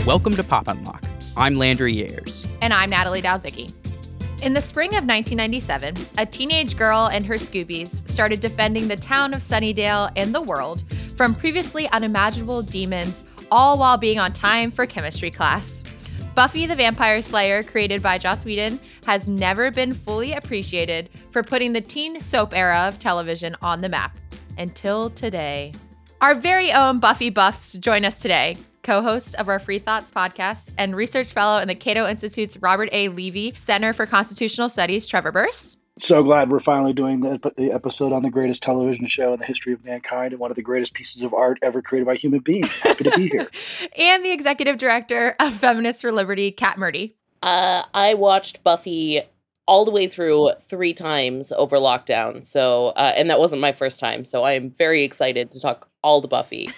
Welcome to Pop Unlock. I'm Landry Ayers. And I'm Natalie Dowzicki. In the spring of 1997, a teenage girl and her Scoobies started defending the town of Sunnydale and the world from previously unimaginable demons, all while being on time for chemistry class. Buffy the Vampire Slayer, created by Joss Whedon, has never been fully appreciated for putting the teen soap era of television on the map. Until today. Our very own Buffy buffs join us today. Co-host of our Free Thoughts podcast and research fellow in the Cato Institute's Robert A. Levy Center for Constitutional Studies, Trevor Burse. So glad we're finally doing the episode on the greatest television show in the history of mankind and one of the greatest pieces of art ever created by human beings. Happy to be here. And the executive director of Feminists for Liberty, Kat Murdy. I watched Buffy all the way through 3 times over lockdown. So, and that wasn't my first time. So I am very excited to talk all the Buffy.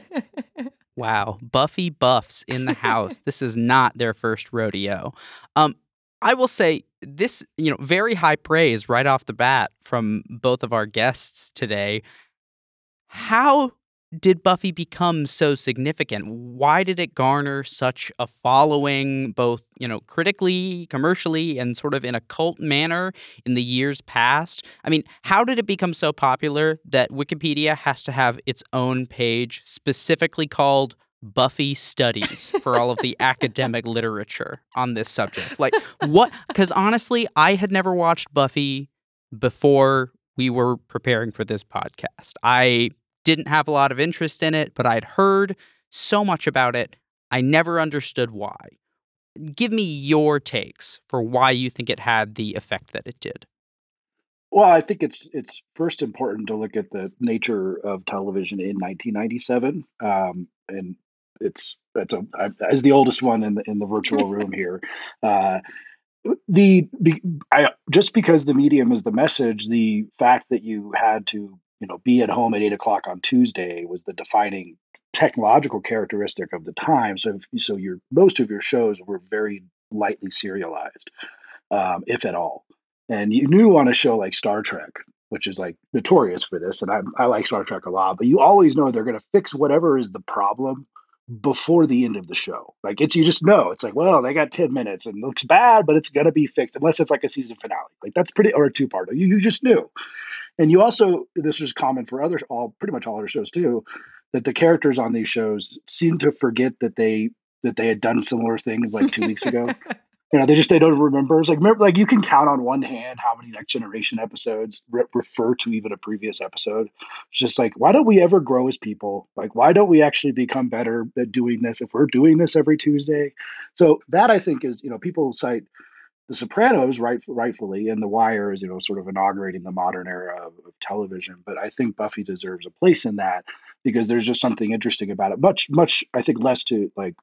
Wow, Buffy buffs in the house. This is not their first rodeo. I will say this, very high praise right off the bat from both of our guests today. How did Buffy become so significant? Why did it garner such a following, both, critically, commercially, and sort of in a cult manner in the years past? I mean, how did it become so popular that Wikipedia has to have its own page specifically called Buffy Studies for all of the academic literature on this subject? Like, what? Because honestly, I had never watched Buffy before we were preparing for this podcast. I didn't have a lot of interest in it, but I'd heard so much about it. I never understood why. Give me your takes for why you think it had the effect that it did. Well, I think it's first important to look at the nature of television in 1997, and as the oldest one in the virtual room here. Just because the medium is the message, the fact that you had to be at home at 8:00 on Tuesday was the defining technological characteristic of the time. So most of your shows were very lightly serialized, if at all. And you knew on a show like Star Trek, which is like notorious for this, and I like Star Trek a lot, but you always know they're going to fix whatever is the problem before the end of the show. Like you just know it's like, well, they got 10 minutes and it looks bad, but it's going to be fixed unless it's like a season finale. Like that's or a 2-part. You just knew. And you also, this was common for pretty much all other shows too, that the characters on these shows seem to forget that they had done similar things like 2 weeks ago. They don't remember. It's like you can count on one hand how many Next Generation episodes refer to even a previous episode. It's just like, why don't we ever grow as people? Like, why don't we actually become better at doing this if we're doing this every Tuesday? So that I think is, people cite The Sopranos rightfully, and The Wire is, sort of inaugurating the modern era of television. But I think Buffy deserves a place in that because there's just something interesting about it. Much, I think, less to like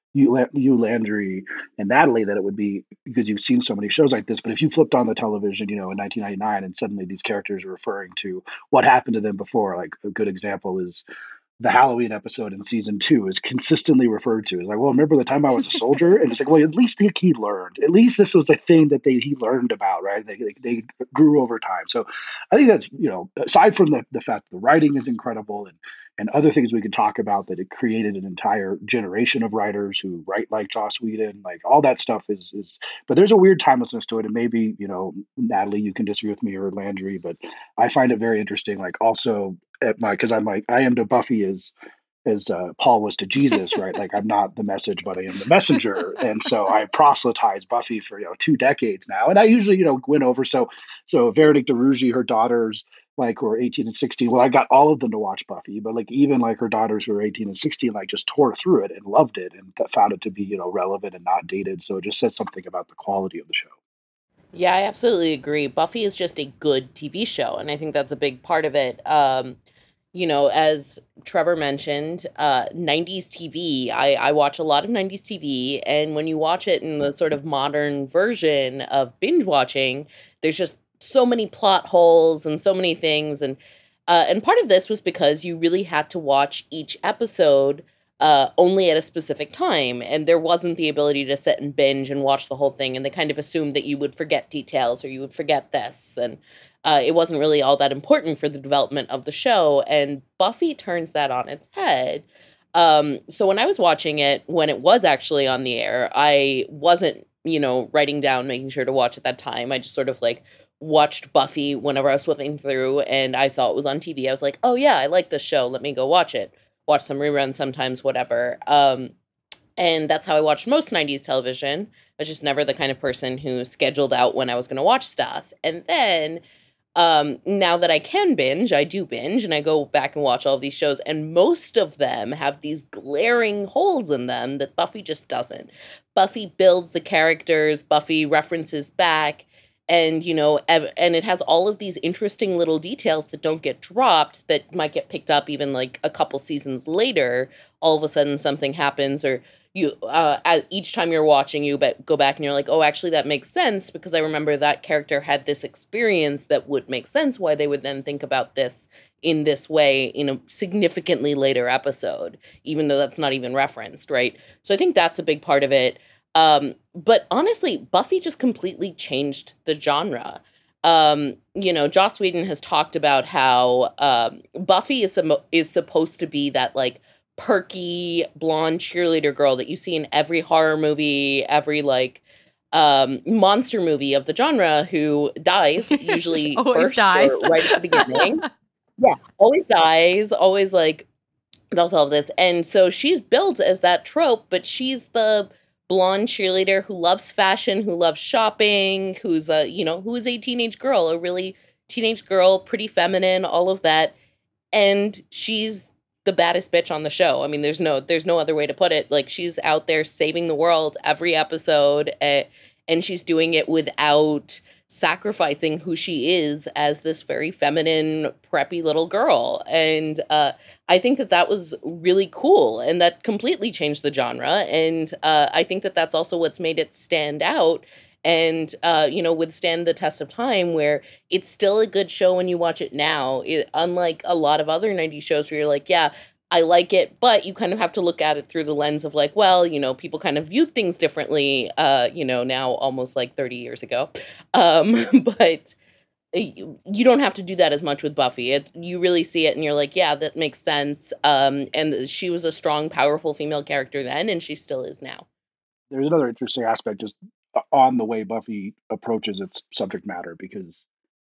you, Landry, and Natalie, that it would be because you've seen so many shows like this. But if you flipped on the television, in 1999, and suddenly these characters are referring to what happened to them before, like a good example is the Halloween episode in season 2 is consistently referred to. It's like, well, remember the time I was a soldier? And it's like, well, at least he learned. At least this was a thing that he learned about, right? They grew over time. So I think that's, aside from the fact that the writing is incredible and other things we could talk about, that it created an entire generation of writers who write like Joss Whedon, like all that stuff is, but there's a weird timelessness to it. And maybe, Natalie, you can disagree with me, or Landry, but I find it very interesting. Like also because I'm like, I am to Buffy as Paul was to Jesus, right? Like I'm not the message, but I am the messenger. And so I proselytize Buffy for, 2 decades now. And I usually, win over. So Veronique de Rougy, her daughters, like who are 18 and 16. Well, I got all of them to watch Buffy, but like even like her daughters who are 18 and 16, like just tore through it and loved it and found it to be, relevant and not dated. So it just says something about the quality of the show. Yeah, I absolutely agree. Buffy is just a good TV show, and I think that's a big part of it. As Trevor mentioned, 90s TV, I watch a lot of 90s TV, and when you watch it in the sort of modern version of binge watching, there's just so many plot holes and so many things, and part of this was because you really had to watch each episode only at a specific time, and there wasn't the ability to sit and binge and watch the whole thing, and they kind of assumed that you would forget details or you would forget this, and it wasn't really all that important for the development of the show, and Buffy turns that on its head So when I was watching it, when it was actually on the air, I wasn't, writing down, making sure to watch at that time. I just sort of like watched Buffy whenever I was flipping through and I saw it was on TV. I was like, oh yeah, I like this show. Let me go watch it. Watch some reruns sometimes, whatever. And that's how I watched most 90s television. I was just never the kind of person who scheduled out when I was going to watch stuff. And then now that I can binge, I do binge and I go back and watch all of these shows. And most of them have these glaring holes in them that Buffy just doesn't. Buffy builds the characters, Buffy references back. And, and it has all of these interesting little details that don't get dropped that might get picked up even like a couple seasons later. All of a sudden something happens or each time you're watching, you go back and you're like, oh, actually that makes sense because I remember that character had this experience that would make sense why they would then think about this in this way in a significantly later episode, even though that's not even referenced, right? So I think that's a big part of it. But honestly, Buffy just completely changed the genre. Joss Whedon has talked about how Buffy is supposed to be that like perky blonde cheerleader girl that you see in every horror movie, every like monster movie of the genre who dies usually first dies. or right at the beginning. Yeah, always dies, always like does all of this. And so she's built as that trope, but she's the blonde cheerleader who loves fashion, who loves shopping, who's who is a teenage girl, a really teenage girl, pretty feminine, all of that. And she's the baddest bitch on the show. I mean, there's no other way to put it. Like she's out there saving the world every episode, and she's doing it without sacrificing who she is as this very feminine, preppy little girl. And I think that was really cool, and that completely changed the genre. And I think that that's also what's made it stand out and withstand the test of time, where it's still a good show when you watch it now. Unlike a lot of other 90s shows where you're like, yeah, I like it, but you kind of have to look at it through the lens of like, well, people kind of viewed things differently, now almost like 30 years ago. But you don't have to do that as much with Buffy. You really see it and you're like, yeah, that makes sense. And she was a strong, powerful female character then, and she still is now. There's another interesting aspect just on the way Buffy approaches its subject matter, because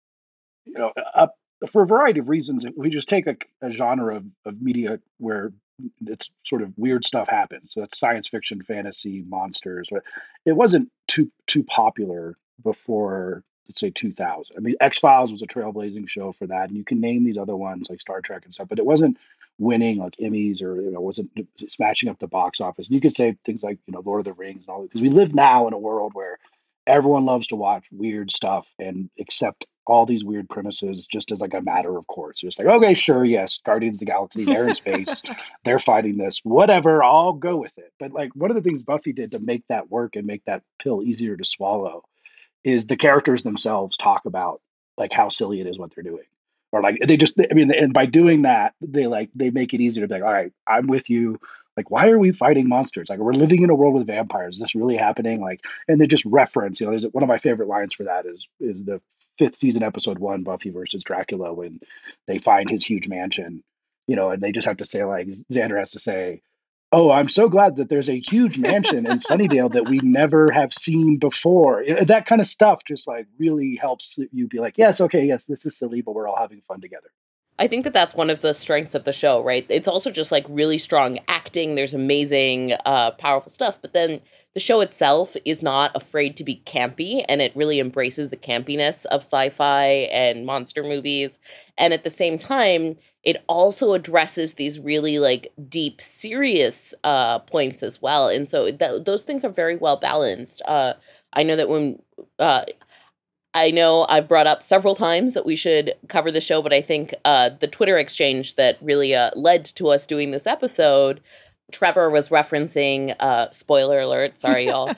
for a variety of reasons, if we just take a genre of media where it's sort of weird stuff happens, so it's science fiction, fantasy, monsters, but it wasn't too popular before, let's say, 2000. I mean, X-Files was a trailblazing show for that, and you can name these other ones like Star Trek and stuff, but it wasn't winning like Emmys, or wasn't smashing up the box office. And you could say things like Lord of the Rings and all that, because we live now in a world where everyone loves to watch weird stuff and accept all these weird premises just as like a matter of course. Just like, okay, sure, yes, Guardians of the Galaxy, they're in space, they're fighting this, whatever, I'll go with it. But like one of the things Buffy did to make that work and make that pill easier to swallow is the characters themselves talk about like how silly it is what they're doing. Or like and by doing that, they make it easier to be like, all right, I'm with you. Like, why are we fighting monsters? Like, we're living in a world with vampires. Is this really happening? Like, and they just reference, there's one of my favorite lines for that is the 5th season, episode 1, Buffy versus Dracula, when they find his huge mansion, and they just have to say, like, Xander has to say, oh, I'm so glad that there's a huge mansion in Sunnydale that we never have seen before. That kind of stuff just like really helps you be like, yes, okay, yes, this is silly, but we're all having fun together. I think that that's one of the strengths of the show, right? It's also just like really strong acting. There's amazing, powerful stuff. But then the show itself is not afraid to be campy, and it really embraces the campiness of sci-fi and monster movies. And at the same time, it also addresses these really like deep, serious points as well. And so those things are very well balanced. I know that when I know I've brought up several times that we should cover the show, but I think the Twitter exchange that really led to us doing this episode, Trevor was referencing, spoiler alert, sorry y'all,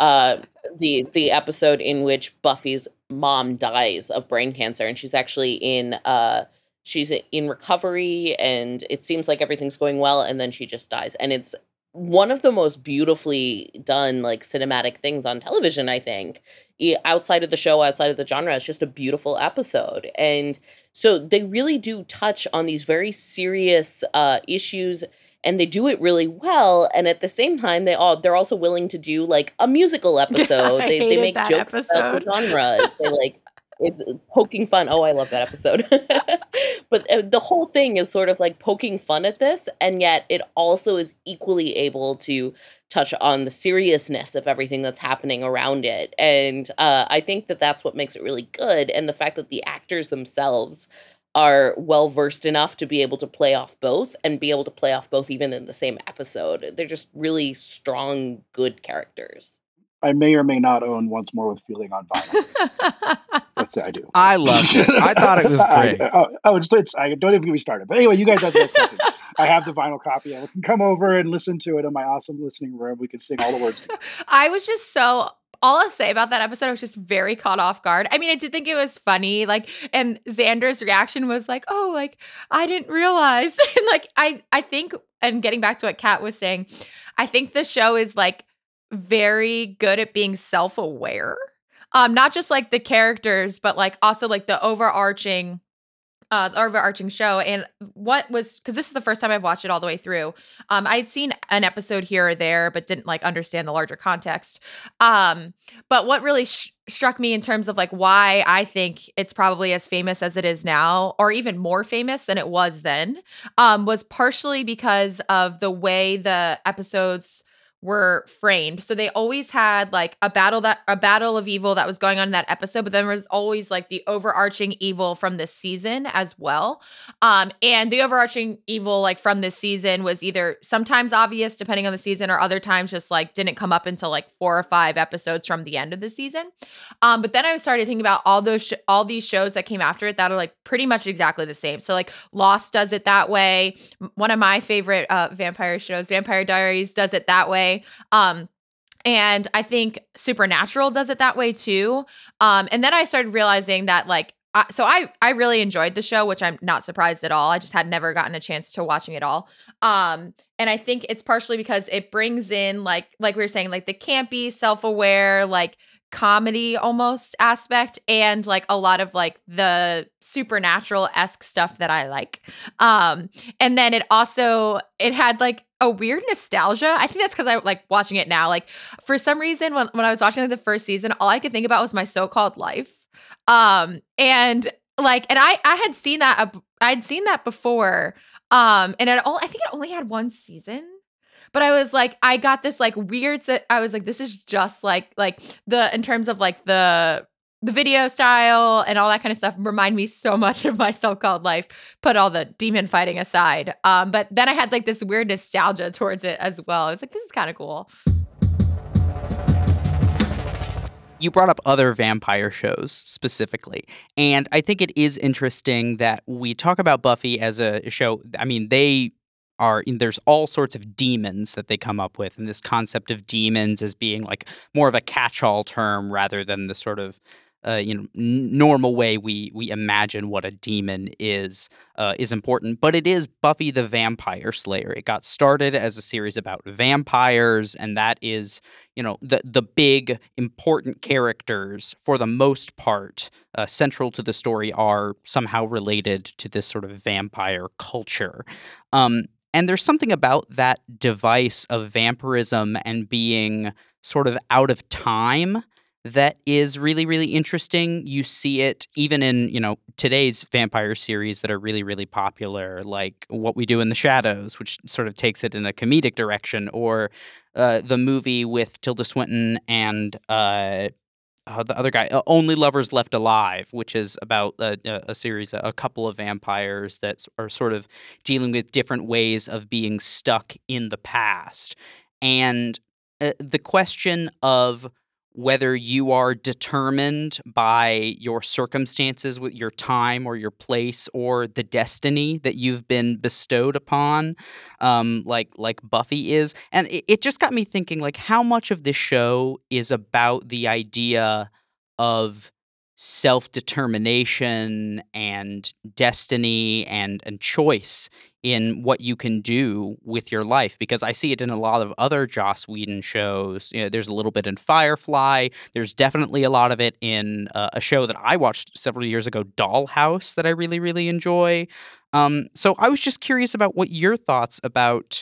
the episode in which Buffy's mom dies of brain cancer, and she's actually she's in recovery, and it seems like everything's going well, and then she just dies. And it's one of the most beautifully done like cinematic things on television, I think. Outside of the show, outside of the genre, it's just a beautiful episode. And so they really do touch on these very serious issues and they do it really well. And at the same time, they're also willing to do like a musical episode. I They hated make that jokes about the episode. genres. They like it's poking fun. Oh, I love that episode. But the whole thing is sort of like poking fun at this, and yet it also is equally able to touch on the seriousness of everything that's happening around it. And I think that that's what makes it really good. And the fact that the actors themselves are well versed enough to be able to play off both and be able to play off both even in the same episode. They're just really strong, good characters. I may or may not own Once More with Feeling on vinyl. Let's say I do. I loved it. I thought it was great. I don't even get me started. But anyway, you guys, that's what's happening. I have the vinyl copy. I can come over and listen to it in my awesome listening room. We can sing all the words together. I was just so, all I'll say about that episode, I was just very caught off guard. I mean, I did think it was funny, like, and Xander's reaction was like, oh, like, I didn't realize. And like, I think, and getting back to what Kat was saying, I think the show is like very good at being self-aware. Not just like the characters, but like also like the overarching show. And what was, because this is the first time I've watched it all the way through. I'd seen an episode here or there, but didn't like understand the larger context. But what really struck me in terms of like why I think it's probably as famous as it is now, or even more famous than it was then, was partially because of the way the episodes were framed. So they always had like a battle of evil that was going on in that episode, but then there was always like the overarching evil from this season as well. And the overarching evil like from this season was either sometimes obvious depending on the season, or other times just like didn't come up until like 4 or 5 episodes from the end of the season. But then I started thinking about all these shows that came after it that are like pretty much exactly the same. So like Lost does it that way. One of my favorite vampire shows, Vampire Diaries, does it that way. And I think Supernatural does it that way too. And then I started realizing that like, I really enjoyed the show, which I'm not surprised at all. I just had never gotten a chance to watching it all. And I think it's partially because it brings in like we were saying, like the campy, self-aware, like comedy almost aspect, and like a lot of like the supernatural-esque stuff that I like. And then it had like a weird nostalgia. I think that's because I like watching it now. Like for some reason when I was watching like the first season, all I could think about was My So-Called Life. And I had seen that I'd seen that before. And I think it only had 1 season. But I was like, I got this like weird, I was like, this is just like in terms of like the video style and all that kind of stuff remind me so much of My So-Called Life, put all the demon fighting aside. But then I had like this weird nostalgia towards it as well. I was like, this is kind of cool. You brought up other vampire shows specifically, and I think it is interesting that we talk about Buffy as a show. I mean, there's all sorts of demons that they come up with, and this concept of demons as being like more of a catch-all term rather than the sort of normal way we imagine what a demon is important. But it is Buffy the Vampire Slayer. It got started as a series about vampires, and that is, the big important characters for the most part central to the story are somehow related to this sort of vampire culture. And there's something about that device of vampirism and being sort of out of time that is really, really interesting. You see it even in, today's vampire series that are really, really popular, like What We Do in the Shadows, which sort of takes it in a comedic direction, or the movie with Tilda Swinton and the other guy, Only Lovers Left Alive, which is about a series, a couple of vampires that are sort of dealing with different ways of being stuck in the past. And the question of whether you are determined by your circumstances with your time or your place or the destiny that you've been bestowed upon, like Buffy is. And it just got me thinking, like, how much of this show is about the idea of self-determination and destiny and choice in what you can do with your life, because I see it in a lot of other Joss Whedon shows. There's a little bit in Firefly. There's definitely a lot of it in a show that I watched several years ago, Dollhouse, that I really, really enjoy. So I was just curious about what your thoughts about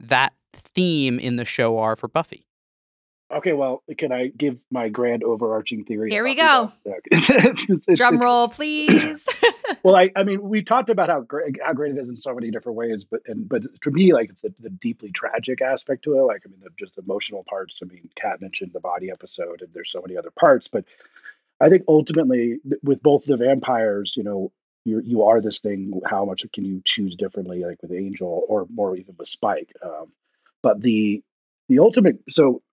that theme in the show are for Buffy. Okay, well, can I give my grand overarching theory? Here we about go. it's Drum roll, please. well, I mean, we talked about how great it is in so many different ways, but for me, like it's the deeply tragic aspect to it. Like, I mean, just emotional parts. I mean, Kat mentioned the body episode, and there's so many other parts. But I think ultimately, with both the vampires, you are this thing. How much can you choose differently, like with Angel, or more even with Spike? But the ultimate, so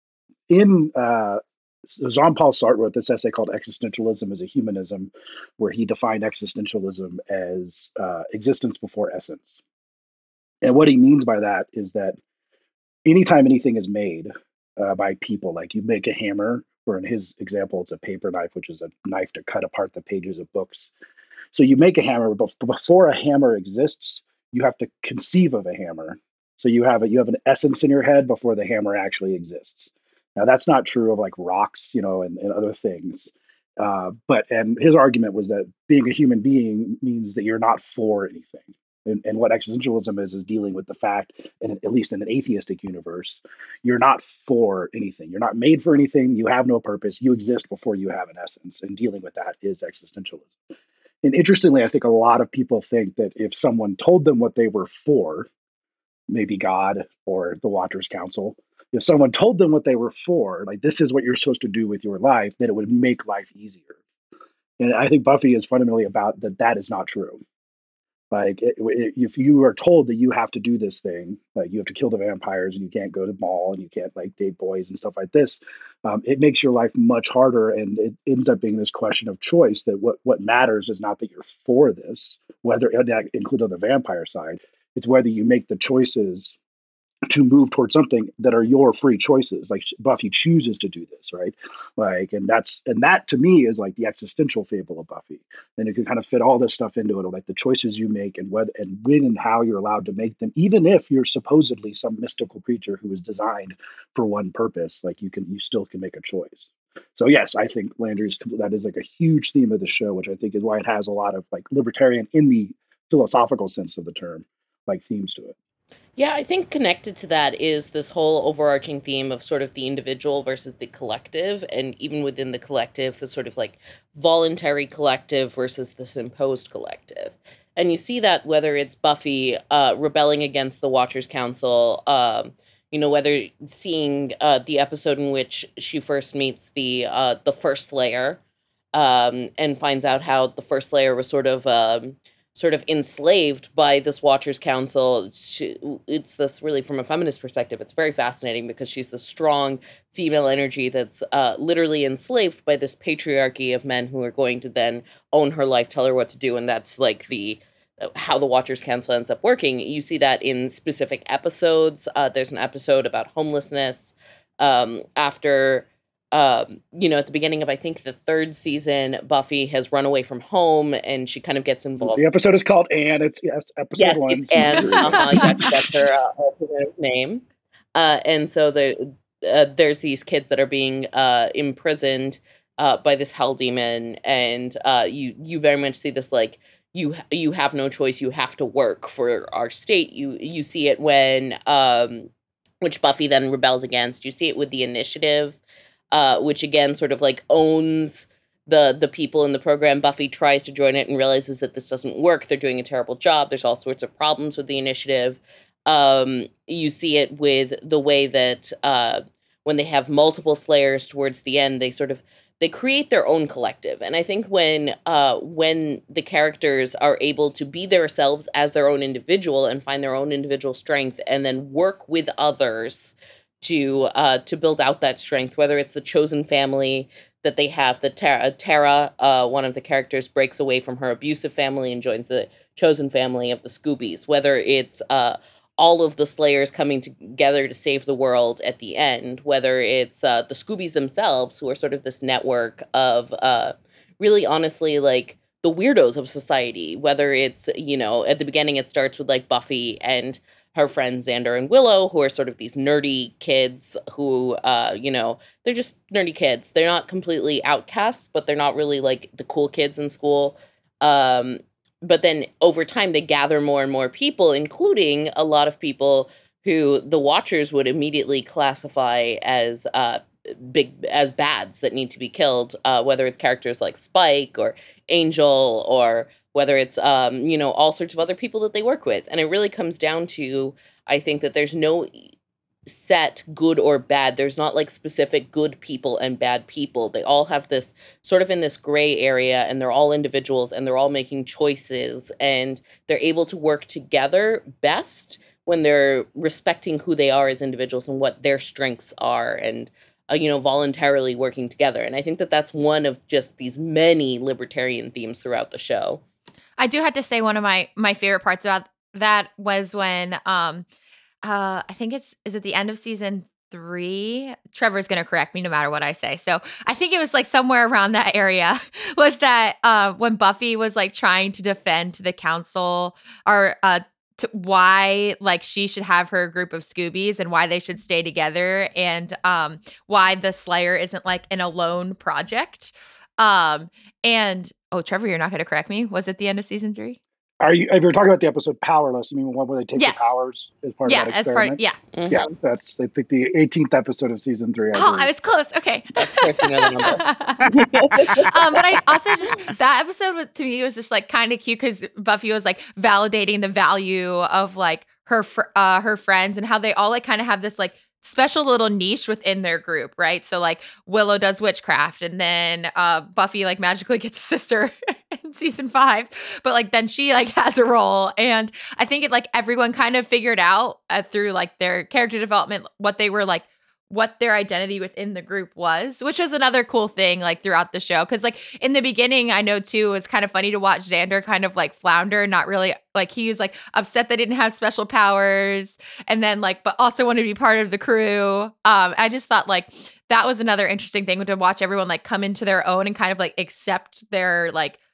in Jean-Paul Sartre wrote this essay called Existentialism as a Humanism, where he defined existentialism as existence before essence. And what he means by that is that anytime anything is made by people, like you make a hammer, or in his example, it's a paper knife, which is a knife to cut apart the pages of books. So you make a hammer, but before a hammer exists, you have to conceive of a hammer. So you have an essence in your head before the hammer actually exists. Now that's not true of like rocks, and other things. And his argument was that being a human being means that you're not for anything. And what existentialism is dealing with the fact, and at least in an atheistic universe, you're not for anything. You're not made for anything. You have no purpose. You exist before you have an essence. And dealing with that is existentialism. And interestingly, I think a lot of people think that if someone told them what they were for, maybe God or the Watchers Council, if someone told them what they were for, like this is what you're supposed to do with your life, then it would make life easier. And I think Buffy is fundamentally about that is not true. Like if you are told that you have to do this thing, like you have to kill the vampires and you can't go to the mall and you can't like date boys and stuff like this, it makes your life much harder, and it ends up being this question of choice. That what matters is not that you're for this, whether that includes on the vampire side, it's whether you make the choices to move towards something that are your free choices. Like Buffy chooses to do this, right? Like, and that to me is like the existential fable of Buffy. And it can kind of fit all this stuff into it, like the choices you make and when and how you're allowed to make them, even if you're supposedly some mystical creature who is designed for one purpose. Like you still can make a choice. So yes, I think that is like a huge theme of the show, which I think is why it has a lot of like libertarian in the philosophical sense of the term, like themes to it. Yeah, I think connected to that is this whole overarching theme of sort of the individual versus the collective, and even within the collective, the sort of like voluntary collective versus this imposed collective. And you see that whether it's Buffy rebelling against the Watchers Council, whether seeing the episode in which she first meets the First Slayer, and finds out how the First Slayer was sort of enslaved by this Watchers Council. It's this really, from a feminist perspective, it's very fascinating because she's the strong female energy that's literally enslaved by this patriarchy of men who are going to then own her life, tell her what to do. And that's like how the Watchers Council ends up working. You see that in specific episodes. There's an episode about homelessness after... at the beginning of, I think, the third season, Buffy has run away from home and she kind of gets involved. The episode is called Anne. It's episode 1. It's Anne. That's her alternate name. And so there's these kids that are being imprisoned by this hell demon. And you very much see this, like, you have no choice. You have to work for our state. You see it when, which Buffy then rebels against. You see it with the Initiative, which again sort of like owns the people in the program. Buffy tries to join it and realizes that this doesn't work. They're doing a terrible job. There's all sorts of problems with the Initiative. You see it with the way that when they have multiple Slayers towards the end, they create their own collective. And I think when the characters are able to be themselves as their own individual and find their own individual strength and then work with others to build out that strength, whether it's the chosen family that they have, Tara, one of the characters, breaks away from her abusive family and joins the chosen family of the Scoobies, whether it's all of the Slayers coming together to save the world at the end, whether it's the Scoobies themselves, who are sort of this network of really honestly like the weirdos of society, whether it's, at the beginning it starts with like Buffy and her friends Xander and Willow, who are sort of these nerdy kids who, they're just nerdy kids. They're not completely outcasts, but they're not really like the cool kids in school. But then over time, they gather more and more people, including a lot of people who the Watchers would immediately classify as bads that need to be killed, whether it's characters like Spike or Angel, or whether it's all sorts of other people that they work with. And it really comes down to, I think, that there's no set good or bad. There's not like specific good people and bad people. They all have this sort of in this gray area, and they're all individuals, and they're all making choices, and they're able to work together best when they're respecting who they are as individuals and what their strengths are, and voluntarily working together. And I think that that's one of just these many libertarian themes throughout the show. I do have to say, one of my favorite parts about that was when I think is it the end of season 3? Trevor's going to correct me no matter what I say. So I think it was like somewhere around that area, was that when Buffy was like trying to defend the council, or why like she should have her group of Scoobies and why they should stay together, and why the Slayer isn't like an alone project. And Trevor, you're not going to correct me. Was it the end of season 3? If you're talking about the episode Powerless, I mean, one where they take Yes. the powers as part of that experiment? Yeah. Yeah, that's, I think, the 18th episode of season 3. I was close. Okay. Of course, you know the number. But I also that episode to me was just like kind of cute, because Buffy was like validating the value of like her friends, and how they all like kind of have this like special little niche within their group, right? So like Willow does witchcraft, and then Buffy like magically gets a sister in season 5, but like then she like has a role. And I think it like everyone kind of figured out through like their character development what they were like, what their identity within the group was, which was another cool thing like throughout the show. Cause like in the beginning, I know too, it was kind of funny to watch Xander kind of like flounder, not really like, he was like upset they didn't have special powers, and then like, but also wanted to be part of the crew. I just thought like that was another interesting thing to watch everyone like come into their own and kind of like accept their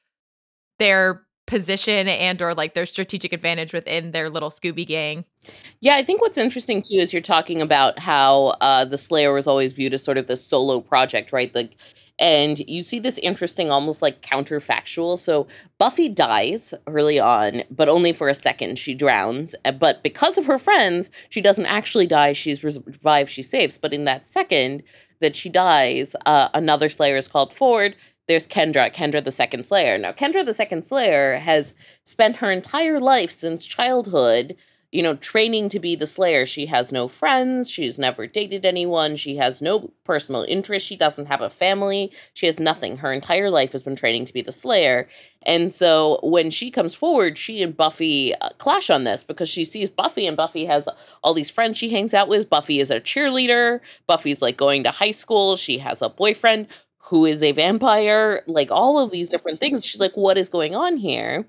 position and or like their strategic advantage within their little Scooby gang. Yeah, I think what's interesting too is you're talking about how the Slayer was always viewed as sort of this solo project, right? Like, and you see this interesting, almost like counterfactual. So Buffy dies early on, but only for a second. She drowns, but because of her friends, she doesn't actually die. She's revived. She saves. But in that second that she dies, another Slayer is called forward. There's Kendra the Second Slayer. Now, Kendra the Second Slayer has spent her entire life since childhood, training to be the Slayer. She has no friends. She's never dated anyone. She has no personal interest. She doesn't have a family. She has nothing. Her entire life has been training to be the Slayer. And so when she comes forward, she and Buffy clash on this, because she sees Buffy, and Buffy has all these friends she hangs out with. Buffy is a cheerleader. Buffy's like going to high school. She has a boyfriend who is a vampire, like all of these different things. She's like, what is going on here?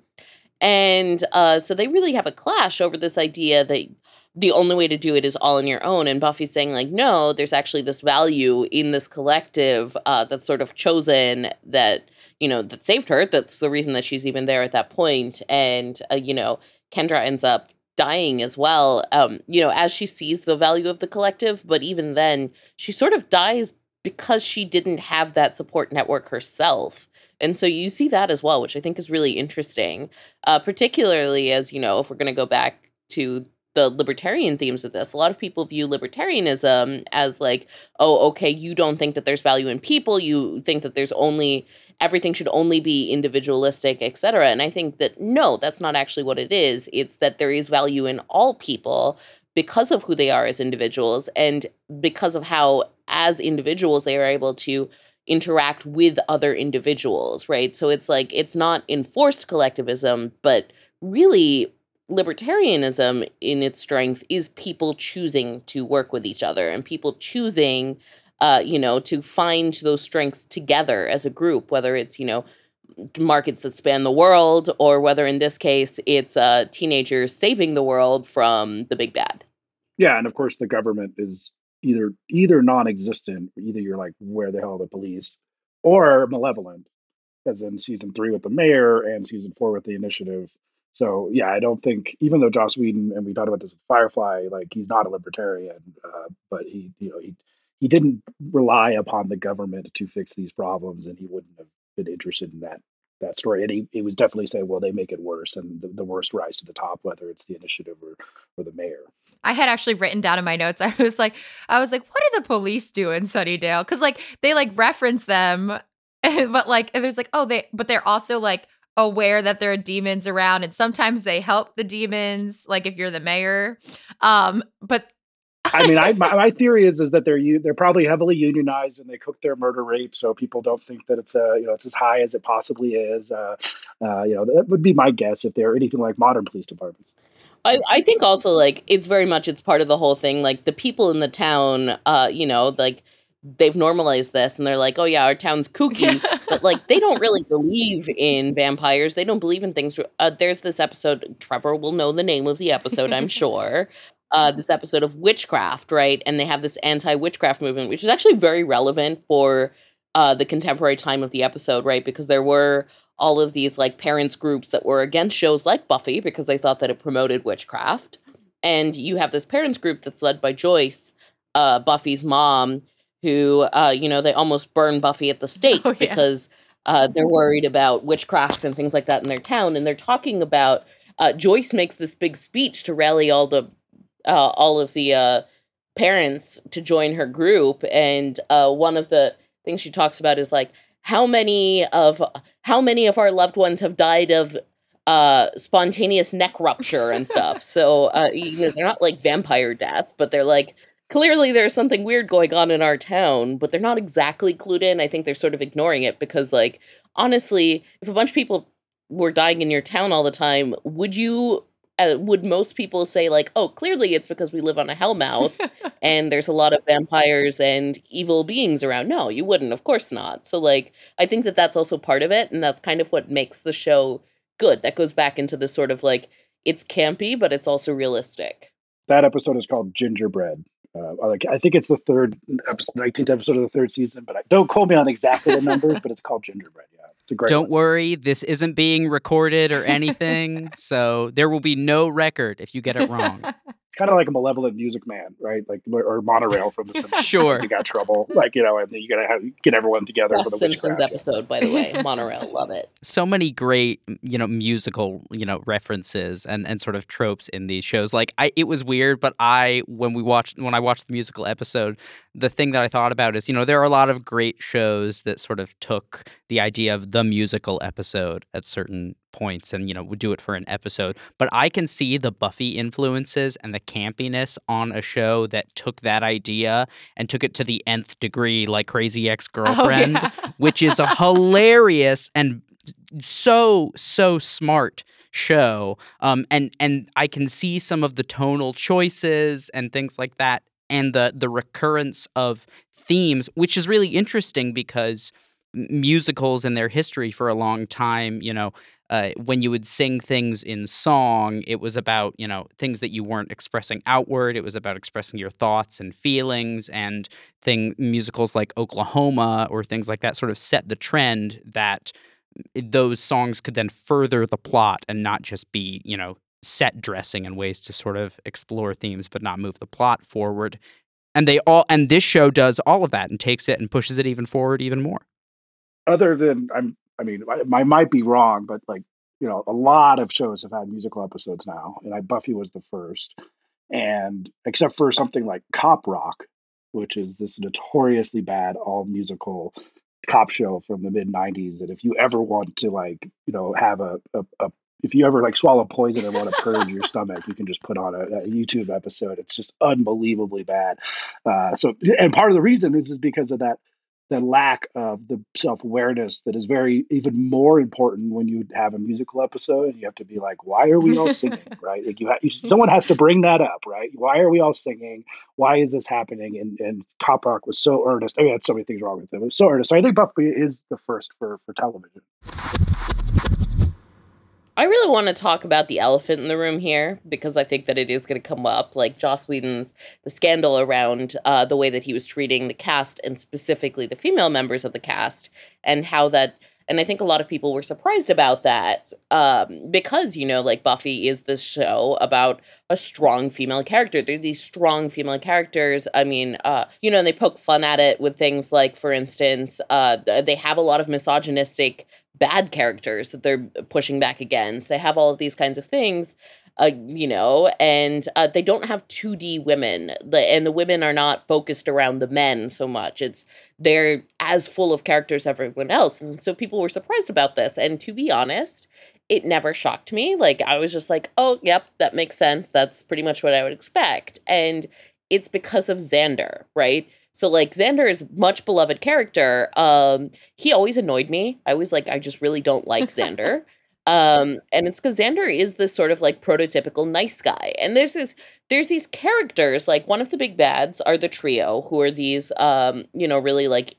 And so they really have a clash over this idea that the only way to do it is all on your own. And Buffy's saying like, no, there's actually this value in this collective that's sort of chosen, that, that saved her. That's the reason that she's even there at that point. And, Kendra ends up dying as well, as she sees the value of the collective. But even then, she sort of dies because she didn't have that support network herself. And so you see that as well, which I think is really interesting, particularly as, if we're going to go back to the libertarian themes of this, a lot of people view libertarianism as like, oh, okay, you don't think that there's value in people. You think that everything should only be individualistic, et cetera. And I think that, no, that's not actually what it is. It's that there is value in all people because of who they are as individuals, and because of how, as individuals, they are able to interact with other individuals, right? So it's like, it's not enforced collectivism, but really libertarianism in its strength is people choosing to work with each other, and people choosing, to find those strengths together as a group, whether it's, markets that span the world, or whether in this case it's teenagers saving the world from the big bad. Yeah, and of course the government is either non-existent, either you're like, where the hell are the police, or malevolent, as in season 3 with the mayor and season 4 with the initiative. So yeah, I don't think, even though Joss Whedon, and we talked about this with Firefly, like he's not a libertarian, but he didn't rely upon the government to fix these problems, and he wouldn't have been interested in that that story. And he was definitely saying, well, they make it worse, and the worst rise to the top, whether it's the initiative or the mayor. I had actually written down in my notes. I was like, what do the police do in Sunnydale? Because like they like reference them, but like and there's like, but they're also like aware that there are demons around, and sometimes they help the demons. Like if you're the mayor, but I mean, my theory is that they're probably heavily unionized and they cook their murder rate so people don't think that it's it's as high as it possibly is. That would be my guess if they're anything like modern police departments. I think also like it's part of the whole thing. Like the people in the town, like they've normalized this and they're like, oh yeah, our town's kooky, but like they don't really believe in vampires. They don't believe in things. There's this episode. Trevor will know the name of the episode, I'm sure. This episode of witchcraft, right? And they have this anti-witchcraft movement, which is actually very relevant for the contemporary time of the episode, right? Because there were all of these like parents groups that were against shows like Buffy because they thought that it promoted witchcraft. And you have this parents group that's led by Joyce, Buffy's mom, who, they almost burn Buffy at the stake because they're worried about witchcraft and things like that in their town. And they're talking about, Joyce makes this big speech to rally all of the parents to join her group. And one of the things she talks about is like, how many of our loved ones have died of spontaneous neck rupture and stuff. So they're not like vampire death, but they're like, clearly there's something weird going on in our town, but they're not exactly clued in. I think they're sort of ignoring it because, like, honestly, if a bunch of people were dying in your town all the time, would most people say like, oh, clearly it's because we live on a hellmouth and there's a lot of vampires and evil beings around? No, you wouldn't. Of course not. So like, I think that that's also part of it. And that's kind of what makes the show good. That goes back into this sort of like, it's campy, but it's also realistic. That episode is called Gingerbread. I think it's the 19th episode of the third season, but don't quote me on exactly the numbers, but it's called Gingerbread. Yeah, it's a great Don't one. worry, this isn't being recorded or anything, so there will be no record if you get it wrong. It's kind of like a Malevolent Music Man, right? Like, or Monorail from The Simpsons. Sure. You got trouble, and you gotta get everyone together for the Simpsons episode, by the way. Monorail, love it. So many great, musical, references and sort of tropes in these shows. Like, it was weird, but when I watched the musical episode, the thing that I thought about is, there are a lot of great shows that sort of took the idea of the musical episode at certain points and would do it for an episode, but I can see the Buffy influences and the campiness on a show that took that idea and took it to the nth degree, like Crazy Ex-Girlfriend, which is a hilarious and so smart show, and I can see some of the tonal choices and things like that, and the recurrence of themes, which is really interesting because musicals in their history for a long time, when you would sing things in song, it was about, things that you weren't expressing outward. It was about expressing your thoughts and feelings, and musicals like Oklahoma or things like that sort of set the trend that those songs could then further the plot and not just be, set dressing and ways to sort of explore themes but not move the plot forward. And this show does all of that and takes it and pushes it even forward even more. Other than I might be wrong, but a lot of shows have had musical episodes now, and Buffy was the first. And except for something like Cop Rock, which is this notoriously bad all musical cop show from the mid '90s, that if you ever want to have if you ever swallow poison and want to purge your stomach, you can just put on a YouTube episode. It's just unbelievably bad. And part of the reason is because of that lack of the self-awareness that is even more important when you have a musical episode. You have to be like, why are we all singing, right? Someone has to bring that up, right? Why are we all singing? Why is this happening? And Cop Rock was so earnest. I had so many things wrong with it. It was so earnest. So I think Buffy is the first for television. I really want to talk about the elephant in the room here because I think that it is going to come up, like Joss Whedon's the scandal around the way that he was treating the cast and specifically the female members of the cast, and how that, and I think a lot of people were surprised about that because, Buffy is this show about a strong female character. They're these strong female characters. I mean, and they poke fun at it with things like, for instance, they have a lot of misogynistic bad characters that they're pushing back against. They have all of these kinds of things, and they don't have 2D women, and the women are not focused around the men so much. They're as full of characters as everyone else, and so people were surprised about this. And to be honest, it never shocked me. Like, I was just like, oh, yep, that makes sense. That's pretty much what I would expect. And it's because of Xander, right? So, like, Xander is a much beloved character. He always annoyed me. I just really don't like Xander. And it's because Xander is this sort of like prototypical nice guy. And there's these characters, like one of the big bads are the trio, who are these, really like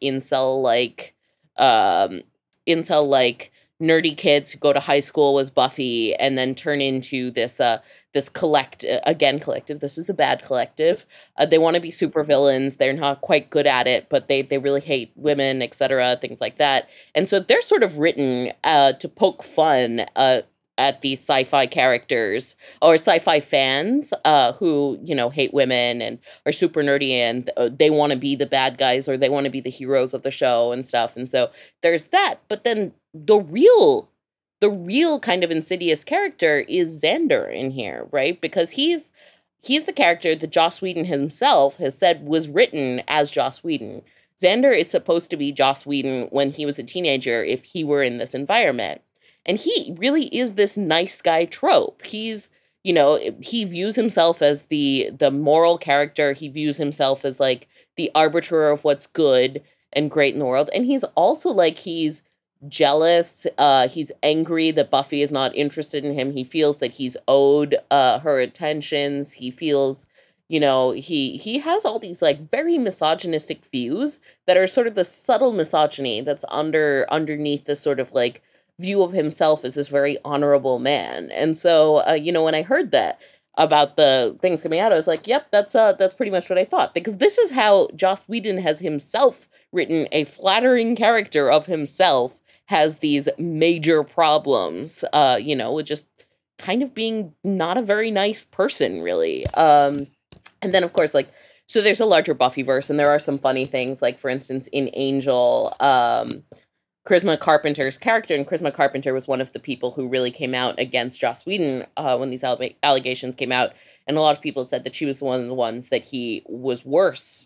incel like nerdy kids who go to high school with Buffy and then turn into this collective. This is a bad collective. They want to be supervillains. They're not quite good at it, but they really hate women, etc., things like that. And so they're sort of written to poke fun at these sci-fi characters or sci-fi fans who, hate women and are super nerdy, and they want to be the bad guys or they want to be the heroes of the show and stuff. And so there's that. But then the real kind of insidious character is Xander in here, right? Because he's the character that Joss Whedon himself has said was written as Joss Whedon. Xander is supposed to be Joss Whedon when he was a teenager if he were in this environment. And he really is this nice guy trope. He's, he views himself as the moral character. He views himself as like the arbiter of what's good and great in the world. And he's also like, he's jealous. He's angry that Buffy is not interested in him. He feels that he's owed her attentions. He feels, he has all these like very misogynistic views that are sort of the subtle misogyny that's underneath this sort of like view of himself as this very honorable man. And so, when I heard that about the things coming out, I was like, yep, that's pretty much what I thought, because this is how Joss Whedon has himself written a flattering character of himself, has these major problems, with just kind of being not a very nice person, really. And then, of course, like, so there's a larger Buffyverse, and there are some funny things, like, for instance, in Angel, Charisma Carpenter's character, and Charisma Carpenter was one of the people who really came out against Joss Whedon when these allegations came out, and a lot of people said that she was one of the ones that he was worst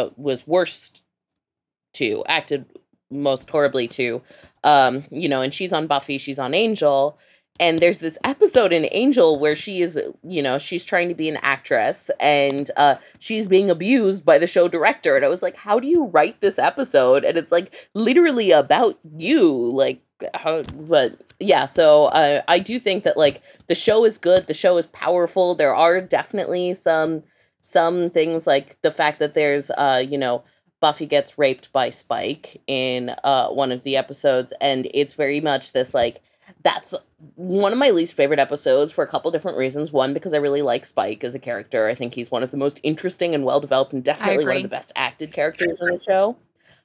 to, acted most horribly to, and she's on Buffy, she's on Angel. And there's this episode in Angel where she is, she's trying to be an actress, and she's being abused by the show director. And I was like, how do you write this episode? And it's like literally about you. Like, but yeah, so I do think that like the show is good. The show is powerful. There are definitely some things, like the fact that there's, Buffy gets raped by Spike in one of the episodes. And it's very much this like, that's one of my least favorite episodes for a couple different reasons. One, because I really like Spike as a character. I think he's one of the most interesting and well-developed and definitely one of the best acted characters in the show.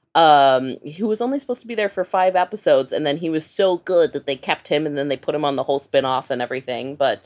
He was only supposed to be there for 5 episodes, and then he was so good that they kept him, and then they put him on the whole spin-off and everything. But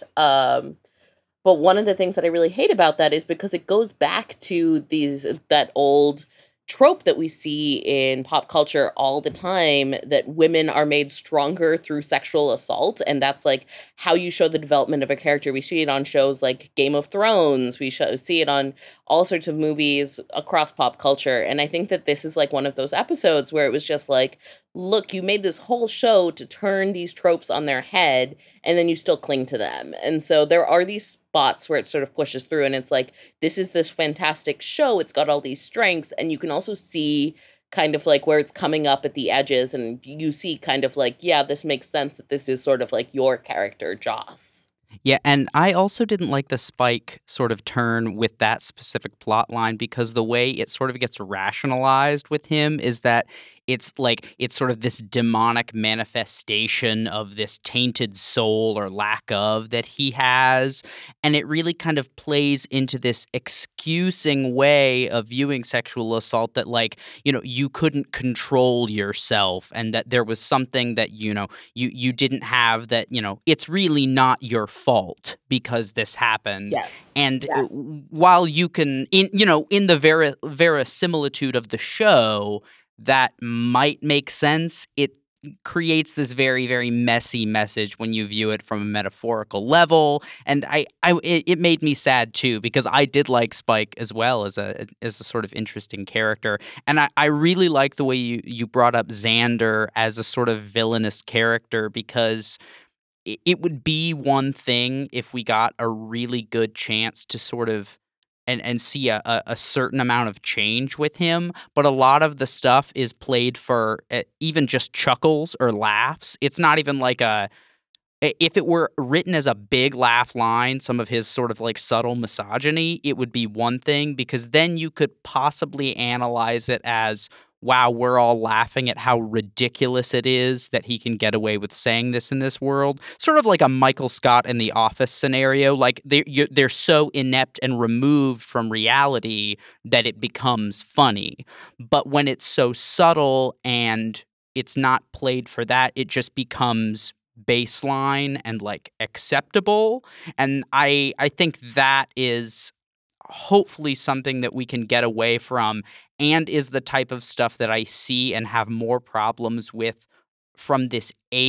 one of the things that I really hate about that is because it goes back to that old trope that we see in pop culture all the time, that women are made stronger through sexual assault, and that's like how you show the development of a character. We see it on shows like Game of Thrones. We see it on all sorts of movies across pop culture, and I think that this is like one of those episodes where it was just like, look, you made this whole show to turn these tropes on their head, and then you still cling to them. And so there are these spots where it sort of pushes through, and it's like, this is this fantastic show. It's got all these strengths, and you can also see kind of like where it's coming up at the edges, and you see kind of like, yeah, this makes sense that this is sort of like your character, Joss. Yeah, and I also didn't like the Spike sort of turn with that specific plot line, because the way it sort of gets rationalized with him is that it's sort of this demonic manifestation of this tainted soul or lack of that he has, and it really kind of plays into this excusing way of viewing sexual assault, that like, you couldn't control yourself, and that there was something that you didn't have, that it's really not your fault because this happened. Yes. And while you can in the verisimilitude of the show, that might make sense, creates this very, very messy message when you view it from a metaphorical level. And it made me sad too, because I did like Spike as well as a sort of interesting character. And I really like the way you brought up Xander as a sort of villainous character, because it would be one thing if we got a really good chance to sort of and see a certain amount of change with him, but a lot of the stuff is played for even just chuckles or laughs. It's not even like if it were written as a big laugh line, some of his sort of like subtle misogyny, it would be one thing, because then you could possibly analyze it as, wow, we're all laughing at how ridiculous it is that he can get away with saying this in this world. Sort of like a Michael Scott in The Office scenario. Like they're so inept and removed from reality that it becomes funny. But when it's so subtle and it's not played for that, it just becomes baseline and like acceptable. And I think that is hopefully something that we can get away from, and is the type of stuff that I see and have more problems with from this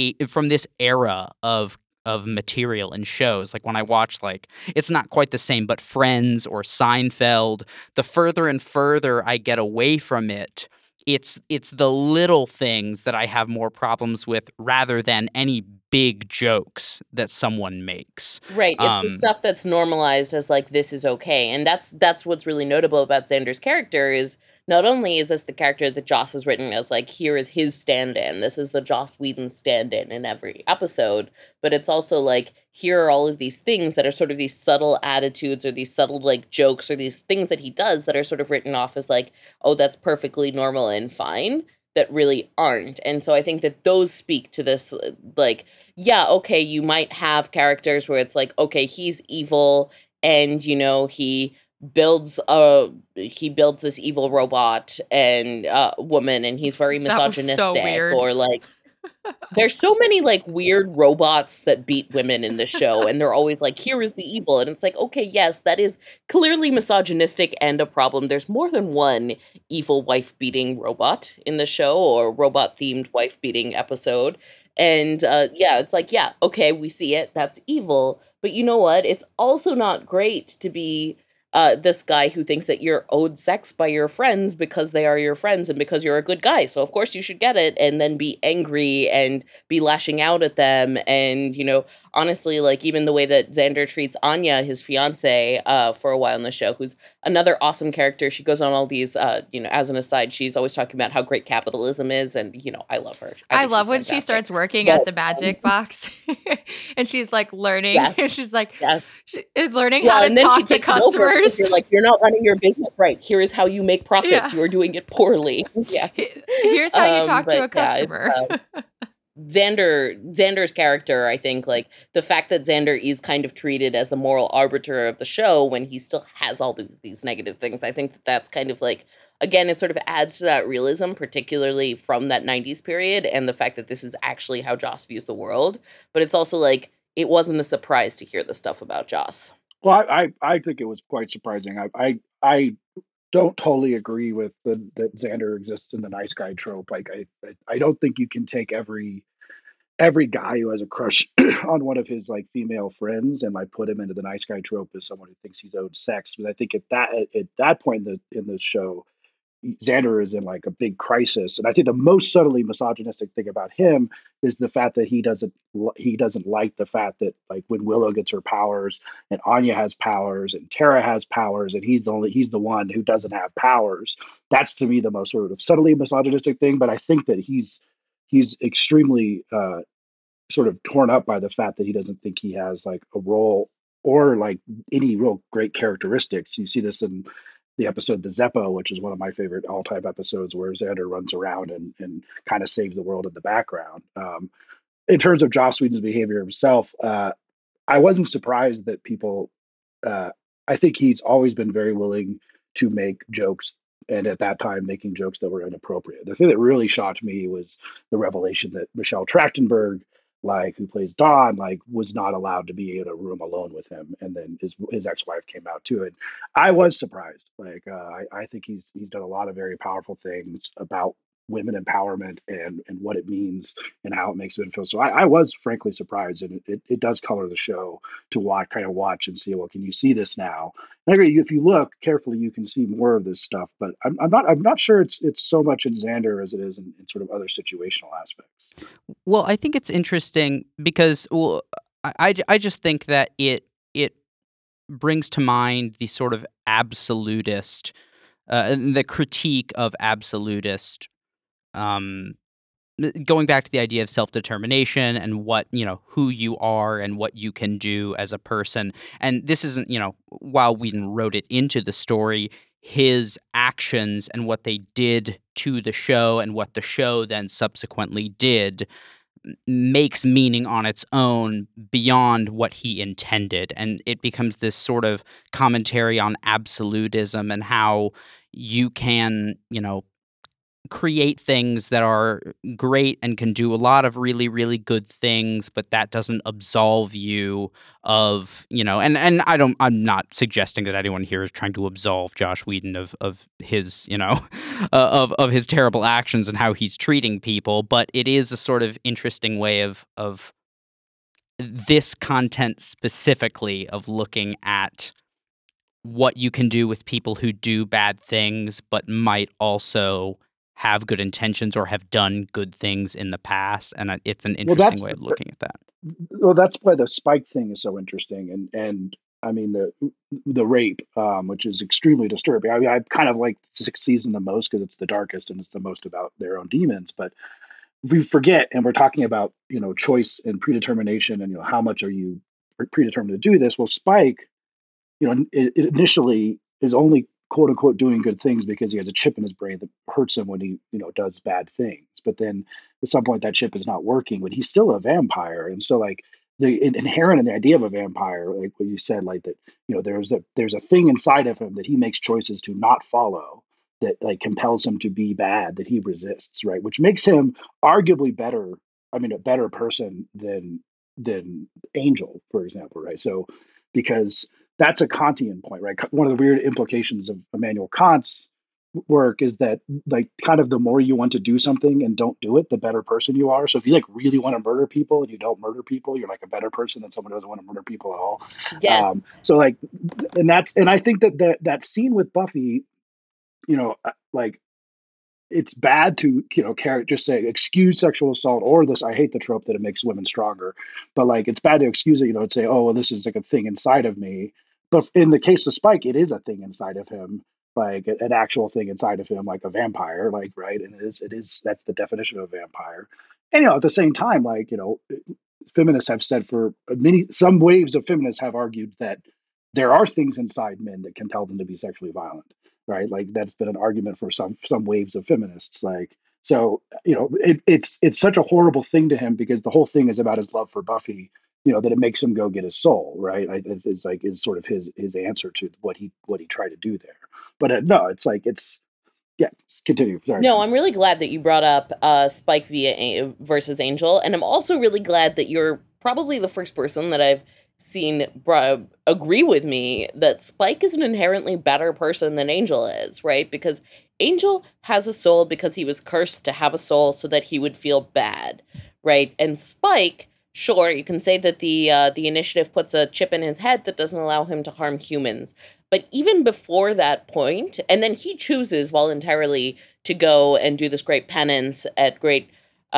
era of material and shows. Like when I watch, like, it's not quite the same, but Friends or Seinfeld, the further and further I get away from it, it's the little things that I have more problems with rather than any big jokes that someone makes. Right. It's the stuff that's normalized as like, this is okay. And that's what's really notable about Xander's character is not only is this the character that Joss has written as like, here is his stand-in. This is the Joss Whedon stand-in in every episode. But it's also like, here are all of these things that are sort of these subtle attitudes or these subtle like jokes or these things that he does that are sort of written off as like, oh, that's perfectly normal and fine, that really aren't. And so I think that those speak to this, like, yeah, okay, you might have characters where it's like, okay, he's evil and, you know, he builds this evil robot and woman, and he's very That was so misogynistic, weird. or like there's so many like weird robots that beat women in the show, and they're always like, here is the evil. And it's like, okay, yes, that is clearly misogynistic and a problem. There's more than one evil wife beating robot in the show, or robot themed wife beating episode. And yeah, it's like, yeah, okay, we see it. That's evil. But you know what? It's also not great to be this guy who thinks that you're owed sex by your friends because they are your friends and because you're a good guy. So of course you should get it, and then be angry and be lashing out at them. And, you know, honestly, like even the way that Xander treats Anya, his fiance, for a while in the show, who's another awesome character. She goes on all these, you know, as an aside, she's always talking about how great capitalism is. And, you know, I love her. I think love she's when she fantastic. starts working But, at the magic box and she's like learning. Yes. And she's like, Yes. learning Yeah, how to and then she talk to takes it over because customers. you're like, you're not running your business right. Here is how you make profits. Yeah. You are doing it poorly. Yeah. Here's how you talk to a But yeah, customer. Xander's character, I think, like the fact that Xander is kind of treated as the moral arbiter of the show when he still has all these negative things, I think that's kind of like, again, it sort of adds to that realism, particularly from that 90s period, and the fact that this is actually how Joss views the world. But it's also like, it wasn't a surprise to hear the stuff about Joss. Well, I think it was quite surprising. I don't totally agree with that Xander exists in the nice guy trope. Like I don't think you can take every guy who has a crush on one of his like female friends and like put him into the nice guy trope as someone who thinks he's owed sex. But I think at that point in the show, Xander is in like a big crisis, and I think the most subtly misogynistic thing about him is the fact that he doesn't like the fact that like when Willow gets her powers and Anya has powers and Tara has powers and he's the one who doesn't have powers. That's to me the most sort of subtly misogynistic thing. But I think that he's extremely sort of torn up by the fact that he doesn't think he has like a role or like any real great characteristics. You see this in the episode The Zeppo, which is one of my favorite all-time episodes, where Xander runs around and kind of saves the world in the background. In terms of Joss Whedon's behavior himself, I wasn't surprised that people. Uh, I think he's always been very willing to make jokes, and at that time, making jokes that were inappropriate. The thing that really shocked me was the revelation that Michelle Trachtenberg, like who plays Dawn, like was not allowed to be in a room alone with him, and then his ex-wife came out too. And I was surprised. Like I think he's done a lot of very powerful things about women empowerment and what it means and how it makes women feel. So I was frankly surprised, and it does color the show to watch and see, well, can you see this now? And I agree, if you look carefully, you can see more of this stuff, but I'm not sure it's so much in Xander as it is in sort of other situational aspects. Well, I think it's interesting because I just think that it brings to mind the sort of absolutist, the critique of absolutist, um, going back to the idea of self-determination and what, who you are and what you can do as a person. And this isn't, while Whedon wrote it into the story, his actions and what they did to the show and what the show then subsequently did makes meaning on its own beyond what he intended. And it becomes this sort of commentary on absolutism and how you can, create things that are great and can do a lot of really, really good things, but that doesn't absolve you of, and I'm not suggesting that anyone here is trying to absolve Joss Whedon of his, of his terrible actions and how he's treating people, but it is a sort of interesting way of this content specifically, of looking at what you can do with people who do bad things, but might also have good intentions or have done good things in the past. And it's an interesting way of looking at that. Well, that's why the Spike thing is so interesting. And I mean, the rape, which is extremely disturbing. I mean, I kind of like 6th season the most because it's the darkest and it's the most about their own demons. But we forget, and we're talking about, choice and predetermination and, how much are you predetermined to do this? Well, Spike, it initially is only quote unquote doing good things because he has a chip in his brain that hurts him when he, does bad things. But then at some point that chip is not working, but he's still a vampire. And so like the inherent in the idea of a vampire, like what you said, like that, there's a thing inside of him that he makes choices to not follow, that like compels him to be bad, that he resists, right? Which makes him arguably better. I mean, a better person than Angel, for example, right? So because that's a Kantian point, right? One of the weird implications of Immanuel Kant's work is that, like, kind of the more you want to do something and don't do it, the better person you are. So if you like really want to murder people and you don't murder people, you're like a better person than someone who doesn't want to murder people at all. Yes. So like, and I think that scene with Buffy, like, it's bad to, just say excuse sexual assault or this. I hate the trope that it makes women stronger, but like it's bad to excuse it, and say, oh, well, this is like a thing inside of me. But in the case of Spike, it is a thing inside of him, like an actual thing inside of him, like a vampire, like, right? And it is that's the definition of a vampire. And at the same time, like, feminists have said for some waves of feminists have argued that there are things inside men that compel them to be sexually violent, right? Like that's been an argument for some waves of feminists. Like, so, it's such a horrible thing to him because the whole thing is about his love for Buffy, that it makes him go get his soul, right? It's like is sort of his answer to what he tried to do there. But no, it's like yeah. Continue. Sorry. No, I'm really glad that you brought up Spike versus Angel, and I'm also really glad that you're probably the first person that I've seen agree with me that Spike is an inherently better person than Angel is, right? Because Angel has a soul because he was cursed to have a soul so that he would feel bad, right? And Spike, sure, you can say that the initiative puts a chip in his head that doesn't allow him to harm humans. But even before that point, and then he chooses voluntarily to go and do this great penance at great,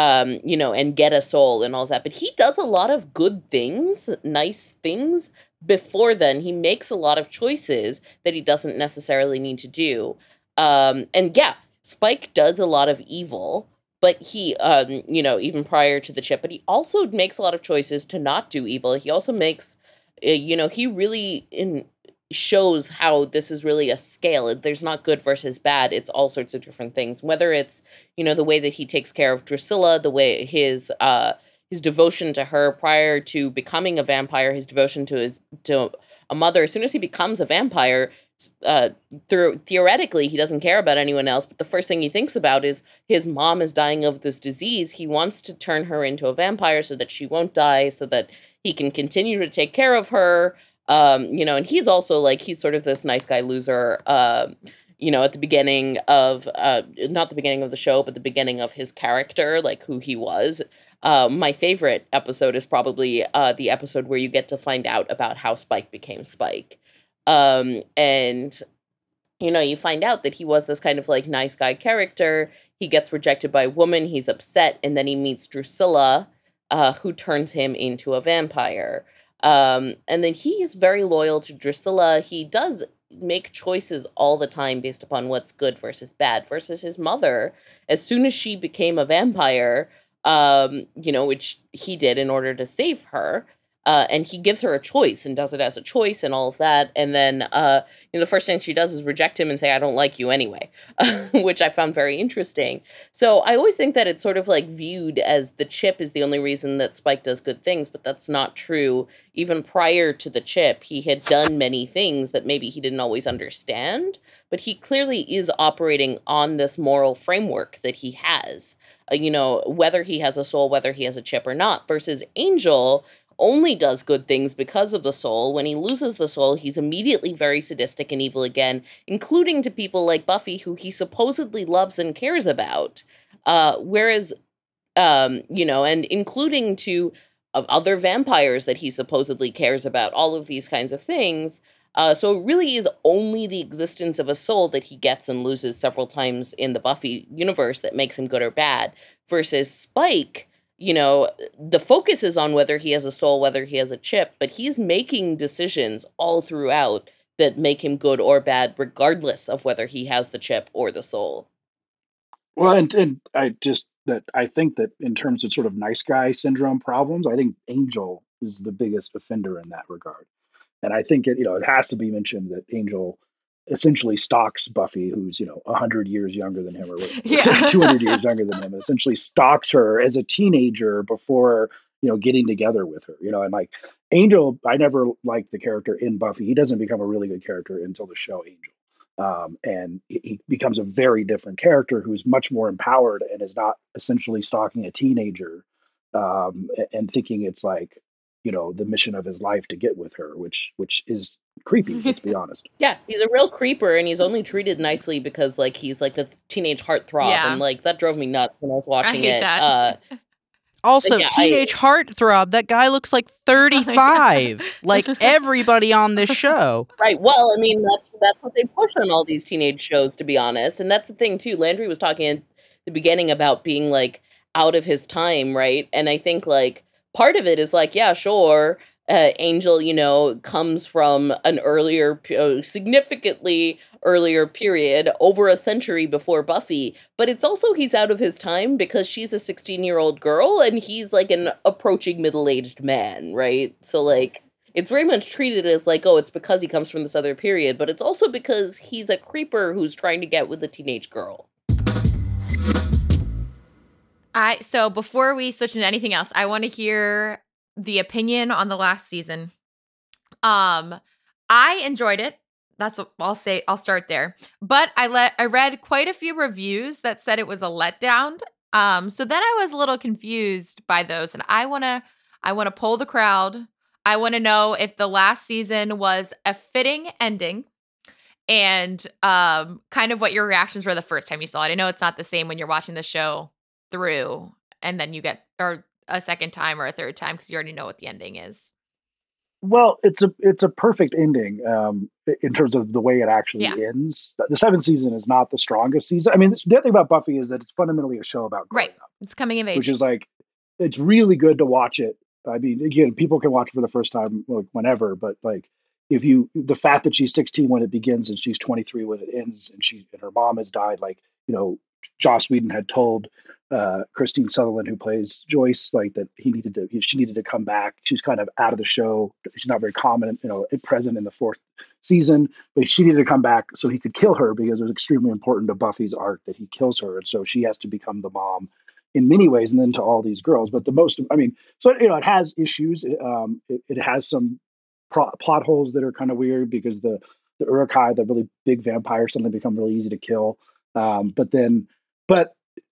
and get a soul and all that. But he does a lot of good things, nice things before then. He makes a lot of choices that he doesn't necessarily need to do. And yeah, Spike does a lot of evil, but he, even prior to the chip, but he also makes a lot of choices to not do evil. He also makes, he really shows how this is really a scale. There's not good versus bad. It's all sorts of different things, whether it's, the way that he takes care of Drusilla, the way his devotion to her prior to becoming a vampire, his devotion to a mother. As soon as he becomes a vampire, theoretically, he doesn't care about anyone else, but the first thing he thinks about is his mom is dying of this disease. He wants to turn her into a vampire so that she won't die, so that he can continue to take care of her. And he's also like, he's sort of this nice guy loser, at the beginning of not the beginning of the show, but the beginning of his character, like who he was. My favorite episode is probably the episode where you get to find out about how Spike became Spike. And you find out that he was this kind of like nice guy character. He gets rejected by a woman, he's upset, and then he meets Drusilla, who turns him into a vampire. And then he's very loyal to Drusilla. He does make choices all the time based upon what's good versus bad, versus his mother. As soon as she became a vampire, which he did in order to save her, and he gives her a choice and does it as a choice and all of that. And then, the first thing she does is reject him and say, I don't like you anyway, which I found very interesting. So I always think that it's sort of like viewed as the chip is the only reason that Spike does good things, but that's not true. Even prior to the chip, he had done many things that maybe he didn't always understand, but he clearly is operating on this moral framework that he has, whether he has a soul, whether he has a chip or not, versus Angel only does good things because of the soul. When he loses the soul, he's immediately very sadistic and evil again, including to people like Buffy, who he supposedly loves and cares about. Whereas, and including to other vampires that he supposedly cares about, all of these kinds of things. So it really is only the existence of a soul that he gets and loses several times in the Buffy universe that makes him good or bad, versus Spike. The focus is on whether he has a soul, whether he has a chip, but he's making decisions all throughout that make him good or bad, regardless of whether he has the chip or the soul. Well, and I think that in terms of sort of nice guy syndrome problems, I think Angel is the biggest offender in that regard. And I think it has to be mentioned that Angel essentially stalks Buffy, who's 100 years younger than him, or 200 years younger than him, and essentially stalks her as a teenager before getting together with her. And like Angel, I never liked the character in Buffy. He doesn't become a really good character until the show Angel, and he becomes a very different character who's much more empowered and is not essentially stalking a teenager, and thinking it's like the mission of his life to get with her, which is creepy, let's be honest. Yeah, he's a real creeper, and he's only treated nicely because like he's like the teenage heartthrob, and like that drove me nuts when I was watching it. That. Also, teenage heartthrob, that guy looks like 35, like everybody on this show. Right. Well, I mean, that's what they push on all these teenage shows, to be honest. And that's the thing too. Landry was talking at the beginning about being like out of his time, right? And I think like part of it is like, yeah, sure, Angel, comes from an earlier, significantly earlier period, over a century before Buffy, but it's also he's out of his time because she's a 16-year-old girl and he's like an approaching middle-aged man, right? So like it's very much treated as like, oh, it's because he comes from this other period, but it's also because he's a creeper who's trying to get with a teenage girl. So before we switch into anything else, I want to hear the opinion on the last season. I enjoyed it. That's what I'll say. I'll start there. But I read quite a few reviews that said it was a letdown. So then I was a little confused by those, and I want to poll the crowd. I want to know if the last season was a fitting ending, and kind of what your reactions were the first time you saw it. I know it's not the same when you're watching the show through and then you get or a second time or a third time because you already know what the ending is. Well, it's a perfect ending in terms of the way it actually ends. The seventh season is not the strongest season. I mean, the other thing about Buffy is that it's fundamentally a show about growing up. It's coming of age, which is like it's really good to watch it. I mean, again, people can watch it for the first time like whenever, but like the fact that she's 16 when it begins and she's 23 when it ends, and her mom has died, like Joss Whedon had told Christine Sutherland, who plays Joyce, like that she needed to come back. She's kind of out of the show. She's not very common, present in the fourth season, but she needed to come back so he could kill her because it was extremely important to Buffy's arc that he kills her. And so she has to become the mom in many ways, and then to all these girls. But it has issues. It has some plot holes that are kind of weird because the Uruk-hai, the really big vampires, suddenly become really easy to kill. But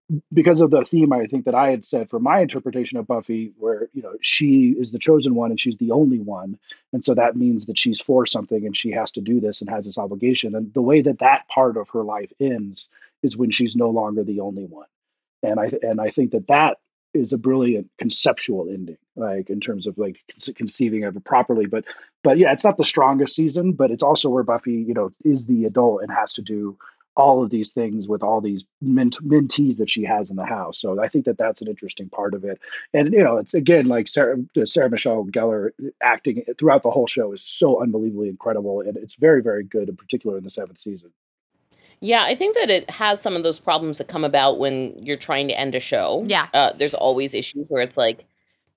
because of the theme, I think that I had said for my interpretation of Buffy, where she is the chosen one and she's the only one, and so that means that she's for something and she has to do this and has this obligation. And the way that that part of her life ends is when she's no longer the only one. And I think that that is a brilliant conceptual ending, like in terms of like conceiving of it properly. But yeah, it's not the strongest season, but it's also where Buffy, is the adult and has to do all of these things with all these mentees that she has in the house. So I think that that's an interesting part of it. And it's again like Sarah Michelle Gellar acting throughout the whole show is so unbelievably incredible, and it's very, very good, in particular in the 7th season. Yeah, I think that it has some of those problems that come about when you're trying to end a show. Yeah. There's always issues where it's like,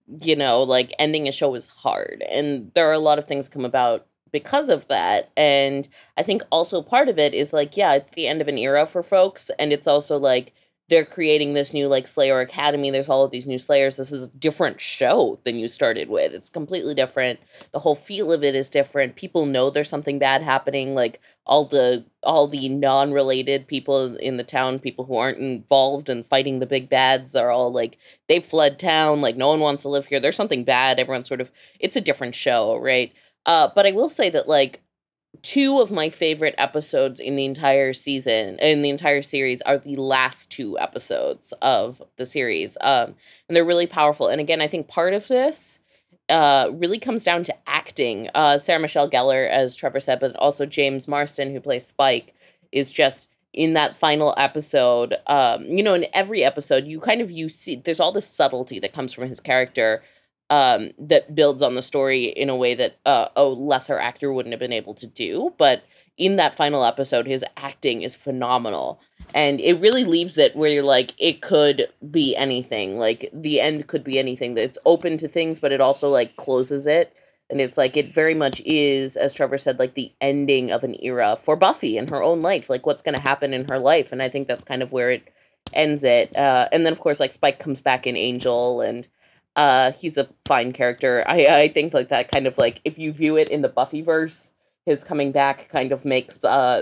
like ending a show is hard. And there are a lot of things come about because of that. And I think also part of it is like, yeah, it's the end of an era for folks. And it's also like they're creating this new like Slayer Academy. There's all of these new Slayers. This is a different show than you started with. It's completely different. The whole feel of it is different. People know there's something bad happening. Like all the non-related people in the town, people who aren't involved in fighting the big bads, are all like, they fled town. Like no one wants to live here. There's something bad. Everyone's sort of, it's a different show, right? But I will say that like 2 of my favorite episodes in the entire series are the last 2 episodes of the series. And they're really powerful. And again, I think part of this really comes down to acting. Sarah Michelle Gellar, as Trevor said, but also James Marsden, who plays Spike, is just in that final episode. In every episode, you see there's all this subtlety that comes from his character that builds on the story in a way that a lesser actor wouldn't have been able to do. But in that final episode, his acting is phenomenal. And it really leaves it where you're like, it could be anything. Like, the end could be anything. It's open to things, but it also, like, closes it. And it's like, it very much is, as Trevor said, like, the ending of an era for Buffy in her own life. Like, what's going to happen in her life. And I think that's kind of where it ends it. And then, of course, like, Spike comes back in Angel, and he's a fine character. I think like that kind of like, if you view it in the Buffyverse, his coming back kind of weakens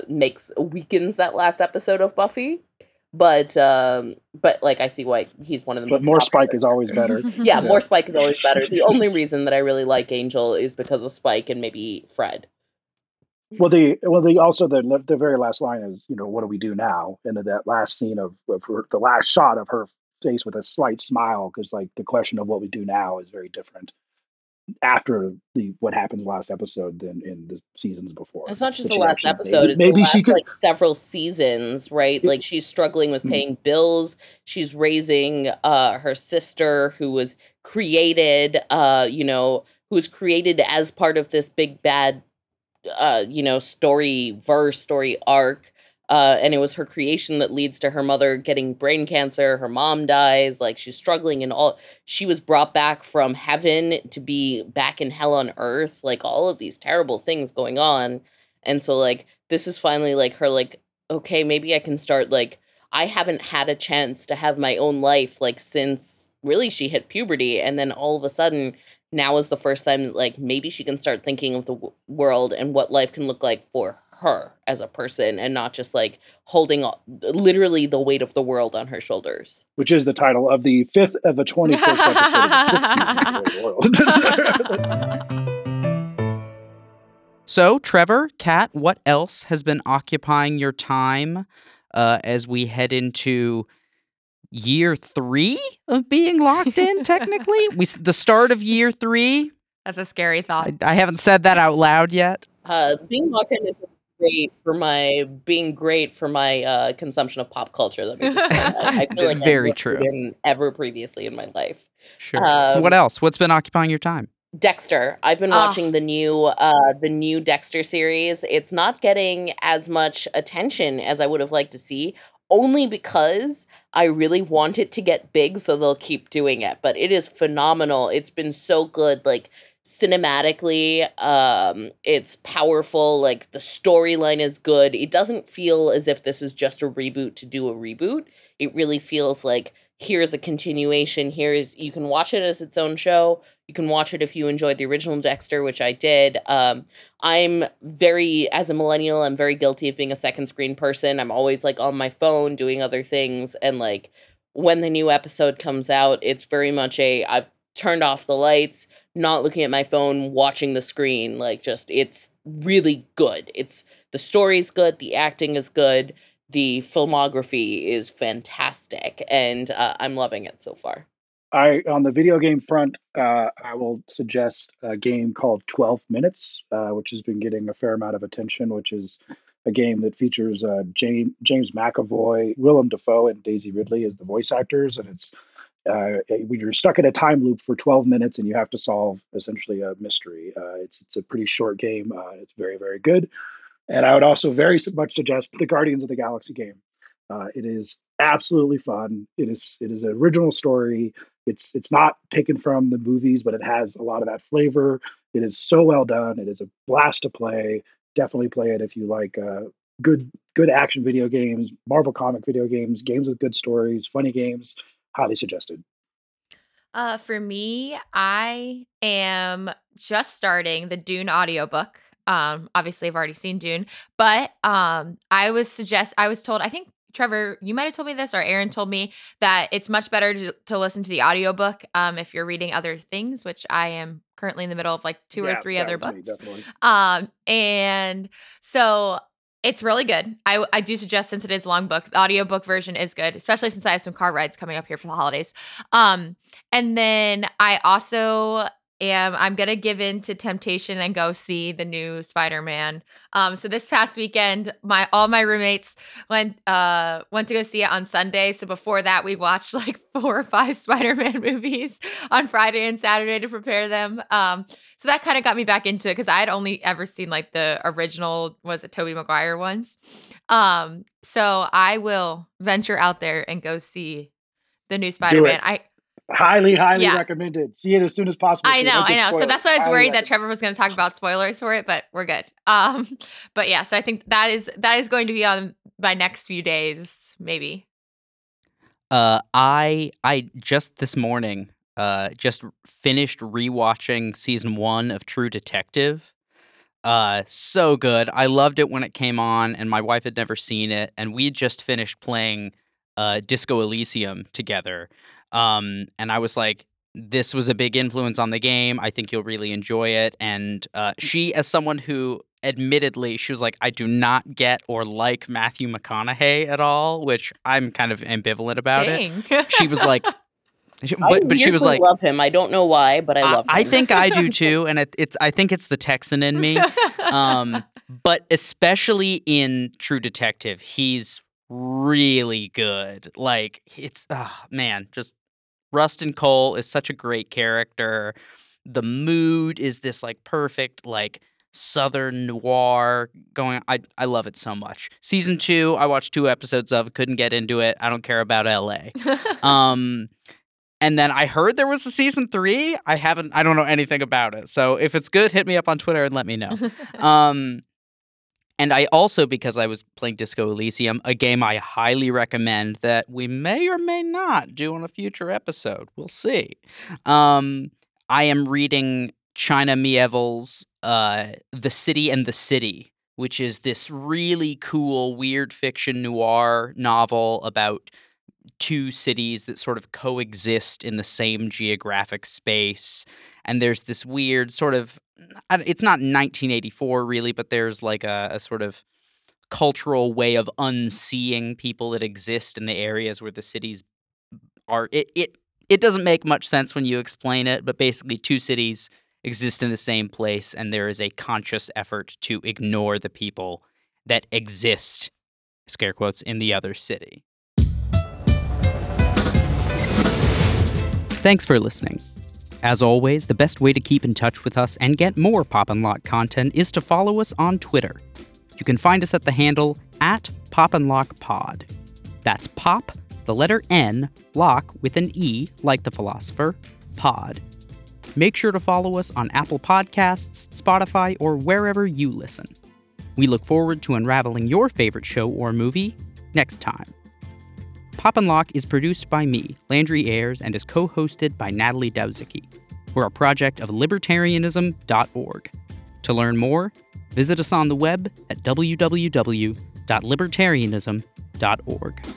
that last episode of Buffy. But like I see why he's one of the most more Spike characters. Is always better. Yeah, more Spike is always better. The only reason that I really like Angel is because of Spike and maybe Fred. Well, also the very last line is, what do we do now? And that last scene of her, the last shot of her face with a slight smile, because like the question of what we do now is very different after what happens last episode than in the seasons before. It's not just the last episode; it's maybe she could, like several seasons, right? Like she's struggling with paying bills. She's raising her sister, who was created, who was created as part of this big bad, story arc. And it was her creation that leads to her mother getting brain cancer. Her mom dies. Like she's struggling, and she was brought back from heaven to be back in hell on earth. Like all of these terrible things going on. And so like, this is finally like her, like, okay, maybe I can start, like, I haven't had a chance to have my own life, like since really she hit puberty. And then all of a sudden, now is the first time, like, maybe she can start thinking of the world and what life can look like for her as a person, and not just like holding literally the weight of the world on her shoulders. Which is the title of the 5th of the 21st episode of the 5th season. So, Trevor, Kat, what else has been occupying your time as we head into year 3 of being locked in, technically? The start of year 3? That's a scary thought. I haven't said that out loud yet. Being locked in is great for my consumption of pop culture. Let me just say that. I feel like very true than ever previously in my life. Sure. So what else? What's been occupying your time? Dexter. I've been watching the new Dexter series. It's not getting as much attention as I would have liked to see, only because I really want it to get big, so they'll keep doing it. But it is phenomenal. It's been so good, like cinematically. It's powerful. Like the storyline is good. It doesn't feel as if this is just a reboot to do a reboot. It really feels like here's a continuation. You can watch it as its own show. You can watch it if you enjoyed the original Dexter, which I did. As a millennial, I'm very guilty of being a second screen person. I'm always like on my phone doing other things. And like when the new episode comes out, it's very much I've turned off the lights, not looking at my phone, watching the screen. Like, just, it's really good. The story's good, the acting is good, the filmography is fantastic, and I'm loving it so far. On the video game front, I will suggest a game called 12 Minutes, which has been getting a fair amount of attention, which is a game that features James McAvoy, Willem Dafoe, and Daisy Ridley as the voice actors. And it's when you're stuck in a time loop for 12 minutes and you have to solve essentially a mystery. It's a pretty short game. It's very, very good. And I would also very much suggest the Guardians of the Galaxy game. It is absolutely fun. It is an original story. It's not taken from the movies, but it has a lot of that flavor. It is so well done. It is a blast to play. Definitely play it if you like good action video games, Marvel comic video games, games with good stories, funny games. Highly suggested. For me, I am just starting the Dune audiobook. Obviously I've already seen Dune, but I was told, I think Trevor, you might have told me this, or Aaron told me that it's much better to listen to the audiobook if you're reading other things, which I am currently in the middle of like two or three other books. And so it's really good. I do suggest, since it is a long book, the audiobook version is good, especially since I have some car rides coming up here for the holidays. And then I also I'm going to give in to temptation and go see the new Spider-Man. So this past weekend, all my roommates went to go see it on Sunday. So before that, we watched like 4 or 5 Spider-Man movies on Friday and Saturday to prepare them. So that kind of got me back into it, because I had only ever seen like the original, was it Tobey Maguire ones? So I will venture out there and go see the new Spider-Man. Highly recommended. See it as soon as possible. I know. So that's why I was worried that Trevor was going to talk about spoilers for it, but we're good. But yeah, so I think that is going to be on my next few days, maybe. I just this morning just finished rewatching season 1 of True Detective. So good. I loved it when it came on, and my wife had never seen it, and we just finished playing Disco Elysium together. And I was like, this was a big influence on the game. I think you'll really enjoy it. And she, as someone who admittedly, she was like, I do not get or like Matthew McConaughey at all, which I'm kind of ambivalent about it. She was like, but she was like, I love him. I don't know why, but I love him. I think I do too, and I think it's the Texan in me. But especially in True Detective, he's really good. Like, it's just Rustin Cole is such a great character. The mood is this like perfect like Southern noir going. I love it so much. Season 2, I watched 2 episodes of. Couldn't get into it. I don't care about LA. And then I heard there was a season 3. I don't know anything about it. So if it's good, hit me up on Twitter and let me know. And I also, because I was playing Disco Elysium, a game I highly recommend that we may or may not do on a future episode. We'll see. I am reading China Mieville's The City and the City, which is this really cool, weird fiction noir novel about 2 cities that sort of coexist in the same geographic space. And there's this weird sort of, it's not 1984 really, but there's like a sort of cultural way of unseeing people that exist in the areas where the cities are. It doesn't make much sense when you explain it, but basically 2 cities exist in the same place, and there is a conscious effort to ignore the people that exist, scare quotes, in the other city. Thanks for listening. As always, the best way to keep in touch with us and get more Pop and Lock content is to follow us on Twitter. You can find us at the handle @PopandLockPod. That's Pop, the letter N, Lock with an E, like the philosopher, Pod. Make sure to follow us on Apple Podcasts, Spotify, or wherever you listen. We look forward to unraveling your favorite show or movie next time. Pop and Lock is produced by me, Landry Ayers, and is co-hosted by Natalie Dowzicki. We're a project of libertarianism.org. To learn more, visit us on the web at www.libertarianism.org.